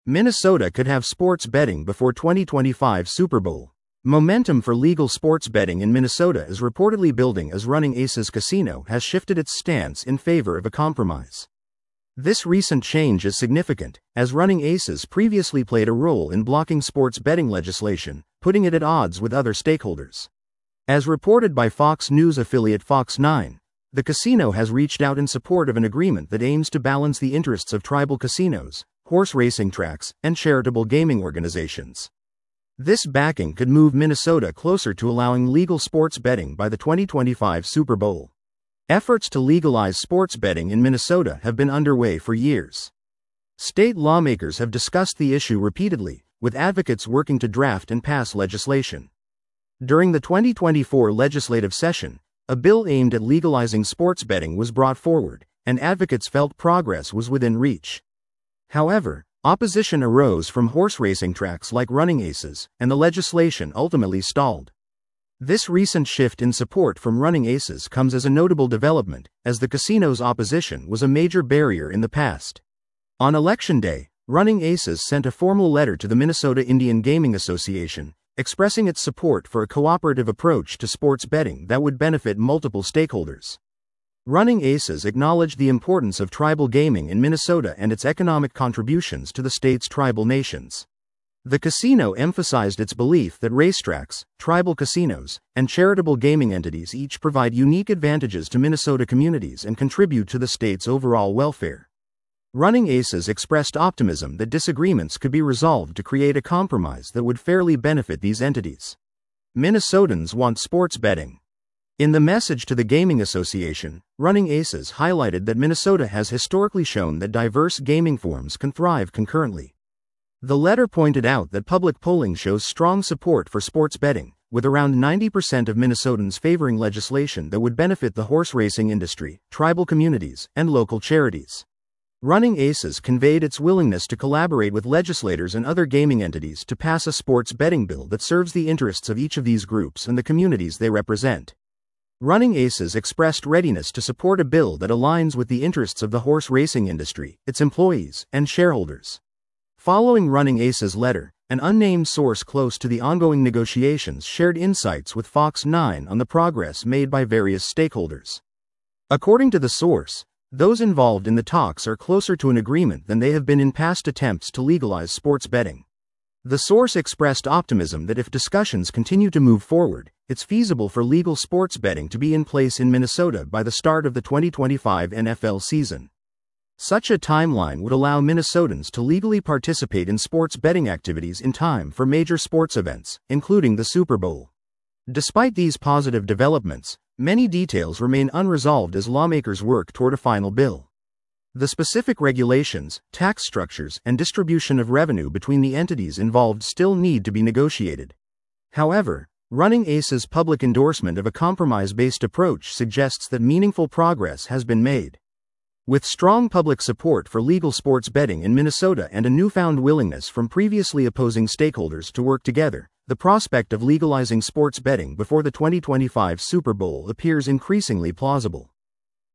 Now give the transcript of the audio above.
Minnesota could have sports betting before 2025 Super Bowl. Momentum for legal sports betting in Minnesota is reportedly building as Running Aces Casino has shifted its stance in favor of a compromise. This recent change is significant, as Running Aces previously played a role in blocking sports betting legislation, putting it at odds with other stakeholders. As reported by Fox News affiliate Fox 9, the casino has reached out in support of an agreement that aims to balance the interests of tribal casinos, horse racing tracks, and charitable gaming organizations. This backing could move Minnesota closer to allowing legal sports betting by the 2025 Super Bowl. Efforts to legalize sports betting in Minnesota have been underway for years. State lawmakers have discussed the issue repeatedly, with advocates working to draft and pass legislation. During the 2024 legislative session, a bill aimed at legalizing sports betting was brought forward, and advocates felt progress was within reach. However, opposition arose from horse racing tracks like Running Aces, and the legislation ultimately stalled. This recent shift in support from Running Aces comes as a notable development, as the casino's opposition was a major barrier in the past. On Election Day, Running Aces sent a formal letter to the Minnesota Indian Gaming Association, expressing its support for a cooperative approach to sports betting that would benefit multiple stakeholders. Running Aces acknowledged the importance of tribal gaming in Minnesota and its economic contributions to the state's tribal nations. The casino emphasized its belief that racetracks, tribal casinos, and charitable gaming entities each provide unique advantages to Minnesota communities and contribute to the state's overall welfare. Running Aces expressed optimism that disagreements could be resolved to create a compromise that would fairly benefit these entities. Minnesotans want sports betting. In the message to the Gaming Association, Running Aces highlighted that Minnesota has historically shown that diverse gaming forms can thrive concurrently. The letter pointed out that public polling shows strong support for sports betting, with around 90% of Minnesotans favoring legislation that would benefit the horse racing industry, tribal communities, and local charities. Running Aces conveyed its willingness to collaborate with legislators and other gaming entities to pass a sports betting bill that serves the interests of each of these groups and the communities they represent. Running Aces expressed readiness to support a bill that aligns with the interests of the horse racing industry, its employees, and shareholders. Following Running Aces' letter, an unnamed source close to the ongoing negotiations shared insights with Fox 9 on the progress made by various stakeholders. According to the source, those involved in the talks are closer to an agreement than they have been in past attempts to legalize sports betting. The source expressed optimism that if discussions continue to move forward, it's feasible for legal sports betting to be in place in Minnesota by the start of the 2025 NFL season. Such a timeline would allow Minnesotans to legally participate in sports betting activities in time for major sports events, including the Super Bowl. Despite these positive developments, many details remain unresolved as lawmakers work toward a final bill. The specific regulations, tax structures, and distribution of revenue between the entities involved still need to be negotiated. However, Running Aces' public endorsement of a compromise-based approach suggests that meaningful progress has been made. With strong public support for legal sports betting in Minnesota and a newfound willingness from previously opposing stakeholders to work together, the prospect of legalizing sports betting before the 2025 Super Bowl appears increasingly plausible.